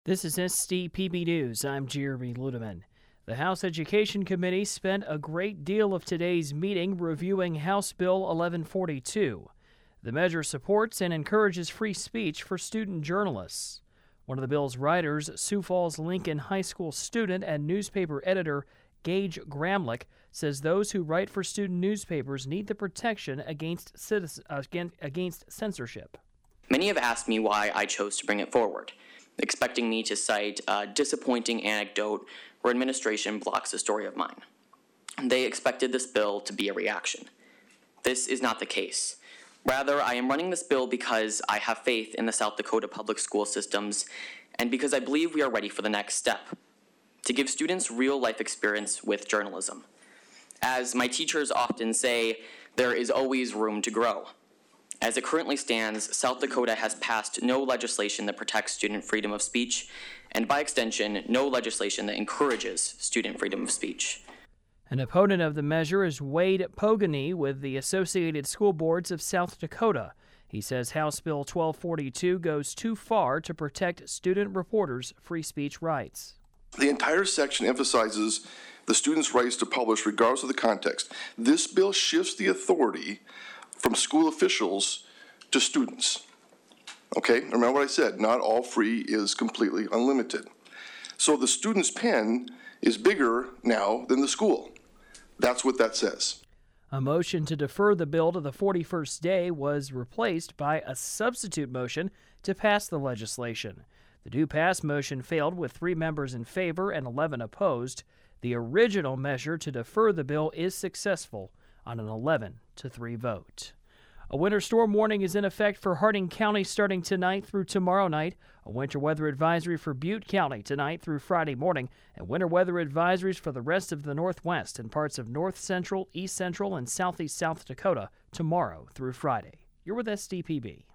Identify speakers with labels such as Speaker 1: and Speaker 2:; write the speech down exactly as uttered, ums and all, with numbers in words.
Speaker 1: This is S D P B News. I'm Jeremy Ludeman. The House Education Committee spent a great deal of today's meeting reviewing House Bill eleven forty-two. The measure supports and encourages free speech for student journalists. One of the bill's writers, Sioux Falls Lincoln High School student and newspaper editor Gage Gramlich, says those who write for student newspapers need the protection against, citizen, uh, against censorship.
Speaker 2: Many have asked me why I chose to bring it forward, expecting me to cite a disappointing anecdote where administration blocks a story of mine. They expected this bill to be a reaction. This is not the case. Rather, I am running this bill because I have faith in the South Dakota public school systems and because I believe we are ready for the next step, to give students real-life experience with journalism. As my teachers often say, there is always room to grow. As it currently stands, South Dakota has passed no legislation that protects student freedom of speech, and by extension, no legislation that encourages student freedom of speech.
Speaker 1: An opponent of the measure is Wade Pogany with the Associated School Boards of South Dakota. He says House Bill twelve forty-two goes too far to protect student reporters' free speech rights.
Speaker 3: The entire section emphasizes the students' rights to publish regardless of the context. This bill shifts the authority from school officials to students. Okay, remember what I said, not all free is completely unlimited. So the student's pen is bigger now than the school. That's what that says.
Speaker 1: A motion to defer the bill to the forty-first day was replaced by a substitute motion to pass the legislation. The do-pass motion failed with three members in favor and eleven opposed. The original measure to defer the bill is successful on an eleven to three vote. A winter storm warning is in effect for Harding County starting tonight through tomorrow night. A winter weather advisory for Butte County tonight through Friday morning, and winter weather advisories for the rest of the Northwest and parts of North Central, East Central, and Southeast South Dakota tomorrow through Friday. You're with S D P B.